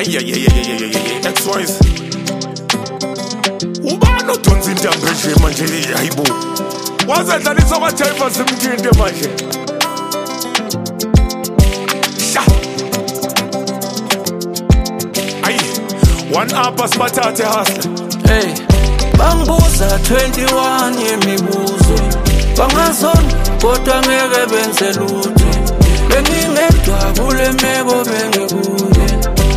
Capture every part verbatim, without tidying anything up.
Ay ay ay ay ay ay X-Wise Ubani odonsa intambo nje manje hayibo wazadlalisa kwaJaiva simthinte manje Sha Ay one up asiphathathe hustler Hey bangibuza twenty-one yemibuzo bangazona kodwa ngeke benze lutho bengingedwa kule meko bengikuye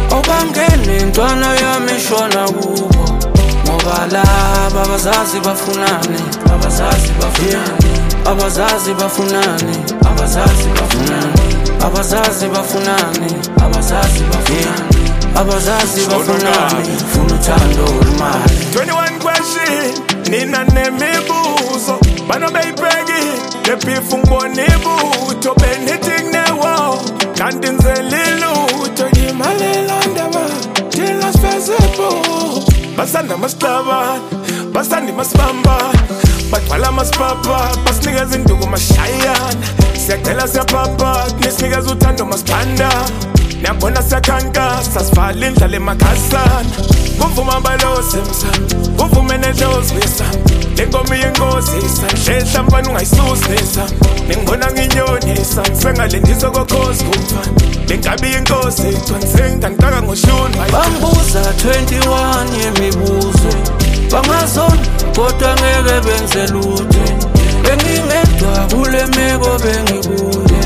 obangene intwana yami ishona kubo ngoba laba abazazi bafunani abazazi bafunani abazazi bafunani abazazi bafunani abazazi bafunani abazazi bafunani abazazi bafunani funa uthando olumali twenty-one question nina nemibuzo bano bayibheki lebifu ngibona ibutho benithing newo kanti nzelilutho yimalela ndaba thina sifezepho basanda masicabana basanda masibamba bagcwala masipapa basinikeza induku mashayana siyacela siyapapa nisinikeza uthando masithanda Niyabona siyakhankasa sivala indlala emakhasana kuvuma balose msana kuvume nedlozi ngesami lenkomo yenkozisa nhlehla mfana ungayisusa ningibona nginyonisa ngisengalendisa kokhozi kumfana lenkabi yenkosi icwanisenge ngitaka ngoshuni bangibuza twenty-one yemibuzo bangazona kodwa ngeke benze lutho bengingedwa kule meko bengikuye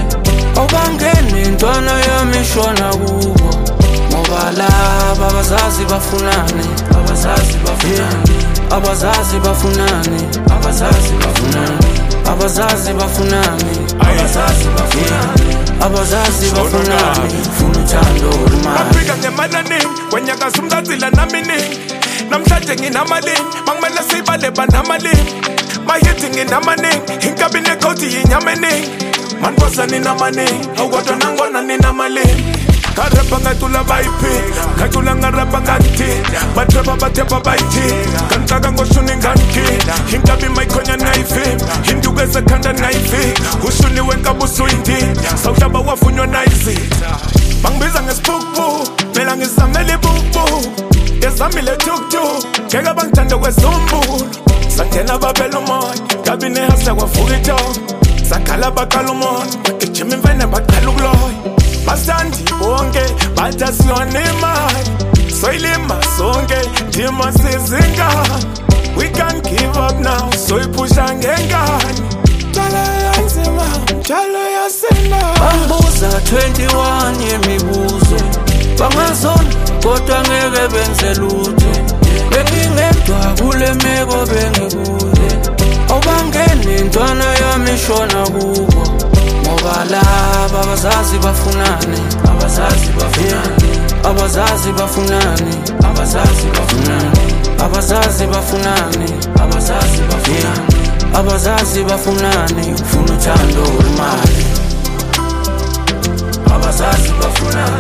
obangene intwana yami ishona kubo ngoba laba abazazi bafunani abazazi bafunani abazazi bafunani abazazi bafunani abazazi bafunani abazazi bafunani abazazi bafunani funa uthando olumali Afrika ngemanani wenyakaza umzazila naminingi namhlanje nginamalini bangimele sibale banamalini mahithi nginamaningi inkabi nekhoti yinyameningi manbosa nina maningi awukodwa nangona nina malini Karapa ngatula bayipi Ngatula ngarapa ngati Batrapa batepa baiti Kantaka ngoshuni nganki Hinkabi maikonya naifi Hindugeza kanda naifi Ushuni wenka busu indi Sautaba wafunywa naisi Bangbiza ngespuku Mela ngizameli buku Gezamile tuktu Kega bangtanda wezumbu Sangena babelo moy Kabine hasa wafugito Sakala bakalumon Wakichimi mvene bakaluloy Basandi bonke bathasiyona imali soyilima sonke ndima sizinga we can't give up now soyiphusha ngengane njalo yanzima njalo yasina bangibuza twenty-one yemibuzo bangazona kodwa ngeke benze lutho bengingedwa kule meko bengikuye obangene intwana yami ishona kubo ngoba laba abazazi bafunani abazazi bafunani abazazi bafunani abazazi bafunani abazazi bafunani abazazi bafunani abazazi bafunani funa uthando olumali abazazi bafunani